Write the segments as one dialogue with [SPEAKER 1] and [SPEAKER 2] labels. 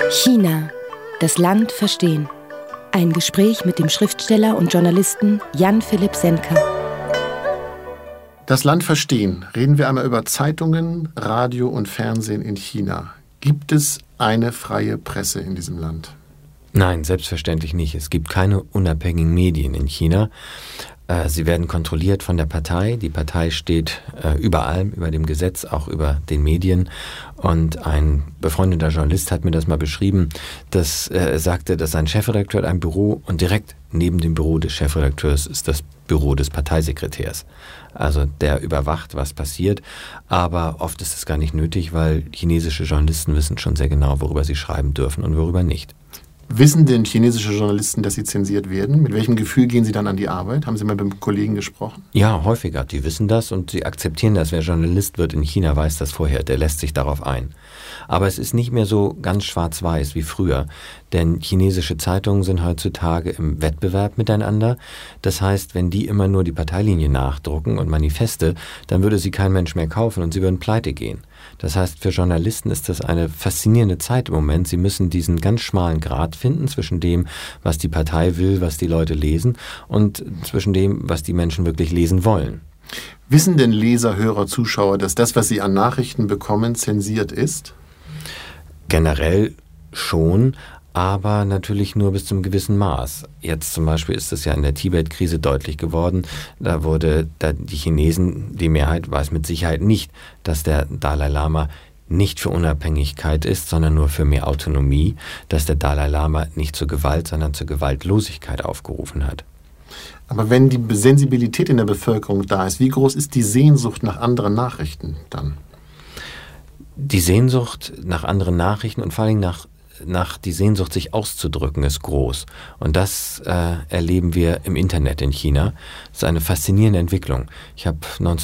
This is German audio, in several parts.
[SPEAKER 1] China, das Land verstehen. Ein Gespräch mit dem Schriftsteller und Journalisten Jan-Philipp Senker.
[SPEAKER 2] Das Land verstehen. Reden wir einmal über Zeitungen, Radio und Fernsehen in China. Gibt es eine freie Presse in diesem Land?
[SPEAKER 3] Nein, selbstverständlich nicht. Es gibt keine unabhängigen Medien in China. Sie werden kontrolliert von der Partei. Die Partei steht über allem, über dem Gesetz, auch über den Medien. Und ein befreundeter Journalist hat mir das mal beschrieben, dass er sagte, dass sein Chefredakteur hat ein Büro und direkt neben dem Büro des Chefredakteurs ist das Büro des Parteisekretärs. Also der überwacht, was passiert. Aber oft ist es gar nicht nötig, weil chinesische Journalisten wissen schon sehr genau, worüber sie schreiben dürfen und worüber nicht.
[SPEAKER 2] Wissen denn chinesische Journalisten, dass sie zensiert werden? Mit welchem Gefühl gehen sie dann an die Arbeit? Haben Sie mal mit einem Kollegen gesprochen?
[SPEAKER 3] Ja, häufiger. Die wissen das und sie akzeptieren das. Wer Journalist wird in China, weiß das vorher. Der lässt sich darauf ein. Aber es ist nicht mehr so ganz schwarz-weiß wie früher. Denn chinesische Zeitungen sind heutzutage im Wettbewerb miteinander. Das heißt, wenn die immer nur die Parteilinie nachdrucken und Manifeste, dann würde sie kein Mensch mehr kaufen und sie würden pleite gehen. Das heißt, für Journalisten ist das eine faszinierende Zeit im Moment. Sie müssen diesen ganz schmalen Grat finden zwischen dem, was die Partei will, was die Leute lesen und zwischen dem, was die Menschen wirklich lesen wollen.
[SPEAKER 2] Wissen denn Leser, Hörer, Zuschauer, dass das, was sie an Nachrichten bekommen, zensiert ist?
[SPEAKER 3] Generell schon, aber natürlich nur bis zum gewissen Maß. Jetzt zum Beispiel ist es ja in der Tibet-Krise deutlich geworden. Die Chinesen, die Mehrheit weiß mit Sicherheit nicht, dass der Dalai Lama nicht für Unabhängigkeit ist, sondern nur für mehr Autonomie, dass der Dalai Lama nicht zur Gewalt, sondern zur Gewaltlosigkeit aufgerufen hat.
[SPEAKER 2] Aber wenn die Sensibilität in der Bevölkerung da ist, wie groß ist die Sehnsucht nach anderen Nachrichten dann?
[SPEAKER 3] Die Sehnsucht nach anderen Nachrichten und vor allem nach die Sehnsucht, sich auszudrücken, ist groß. Und das erleben wir im Internet in China. Das ist eine faszinierende Entwicklung. Ich habe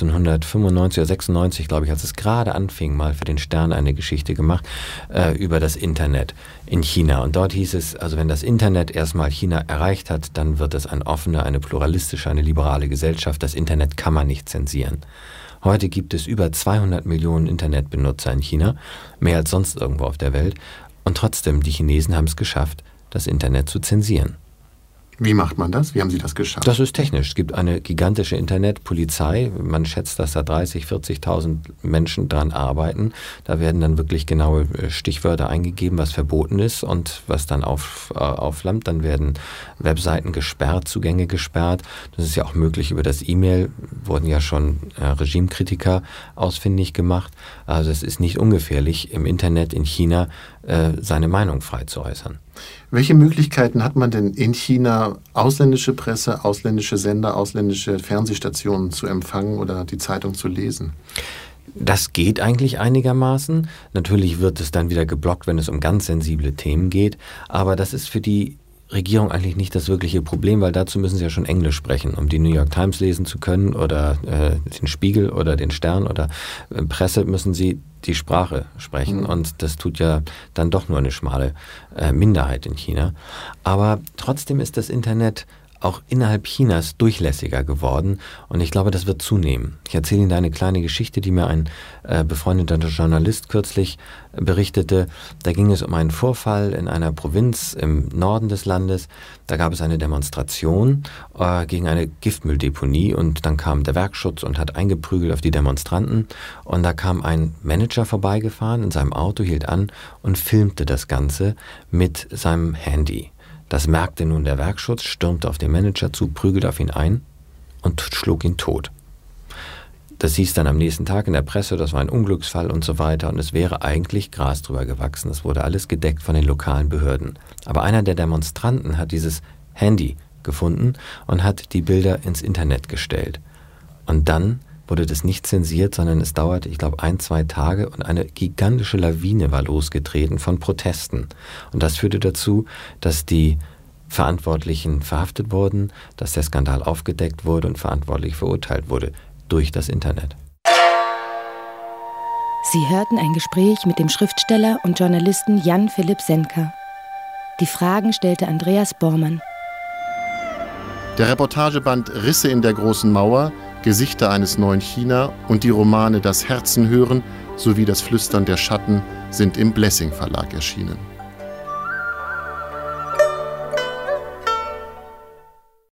[SPEAKER 3] 1995 oder 96, glaube ich, als es gerade anfing, mal für den Stern eine Geschichte gemacht über das Internet in China. Und dort hieß es, also wenn das Internet erstmal China erreicht hat, dann wird es eine offene, eine pluralistische, eine liberale Gesellschaft. Das Internet kann man nicht zensieren. Heute gibt es über 200 Millionen Internetbenutzer in China, mehr als sonst irgendwo auf der Welt. Und trotzdem, die Chinesen haben es geschafft, das Internet zu zensieren.
[SPEAKER 2] Wie macht man das? Wie haben Sie das geschafft?
[SPEAKER 3] Das ist technisch. Es gibt eine gigantische Internetpolizei. Man schätzt, dass da 30.000, 40.000 Menschen dran arbeiten. Da werden dann wirklich genaue Stichwörter eingegeben, was verboten ist und was dann aufflammt. Dann werden Webseiten gesperrt, Zugänge gesperrt. Das ist ja auch möglich über das E-Mail. Wurden ja schon Regimekritiker ausfindig gemacht. Also es ist nicht ungefährlich, im Internet in China seine Meinung frei zu äußern.
[SPEAKER 2] Welche Möglichkeiten hat man denn in China, ausländische Presse, ausländische Sender, ausländische Fernsehstationen zu empfangen oder die Zeitung zu lesen?
[SPEAKER 3] Das geht eigentlich einigermaßen. Natürlich wird es dann wieder geblockt, wenn es um ganz sensible Themen geht. Aber das ist für die Regierung eigentlich nicht das wirkliche Problem, weil dazu müssen sie ja schon Englisch sprechen, um die New York Times lesen zu können oder den Spiegel oder den Stern oder Presse müssen sie die Sprache sprechen und das tut ja dann doch nur eine schmale Minderheit in China. Aber trotzdem ist das Internet auch innerhalb Chinas durchlässiger geworden und ich glaube, das wird zunehmen. Ich erzähle Ihnen da eine kleine Geschichte, die mir ein befreundeter Journalist kürzlich berichtete. Da ging es um einen Vorfall in einer Provinz im Norden des Landes. Da gab es eine Demonstration gegen eine Giftmülldeponie und dann kam der Werkschutz und hat eingeprügelt auf die Demonstranten und da kam ein Manager vorbeigefahren in seinem Auto, hielt an und filmte das Ganze mit seinem Handy. Das merkte nun der Werkschutz, stürmte auf den Manager zu, prügelte auf ihn ein und schlug ihn tot. Das hieß dann am nächsten Tag in der Presse, das war ein Unglücksfall und so weiter und es wäre eigentlich Gras drüber gewachsen. Es wurde alles gedeckt von den lokalen Behörden. Aber einer der Demonstranten hat dieses Handy gefunden und hat die Bilder ins Internet gestellt. Und dann wurde das nicht zensiert, sondern es dauerte, ich glaube, 1-2 Tage und eine gigantische Lawine war losgetreten von Protesten. Und das führte dazu, dass die Verantwortlichen verhaftet wurden, dass der Skandal aufgedeckt wurde und verantwortlich verurteilt wurde durch das Internet.
[SPEAKER 1] Sie hörten ein Gespräch mit dem Schriftsteller und Journalisten Jan-Philipp Senker. Die Fragen stellte Andreas Bormann.
[SPEAKER 2] Der Reportageband Risse in der großen Mauer, Gesichter eines neuen China und die Romane Das Herzen hören sowie Das Flüstern der Schatten sind im Blessing Verlag erschienen.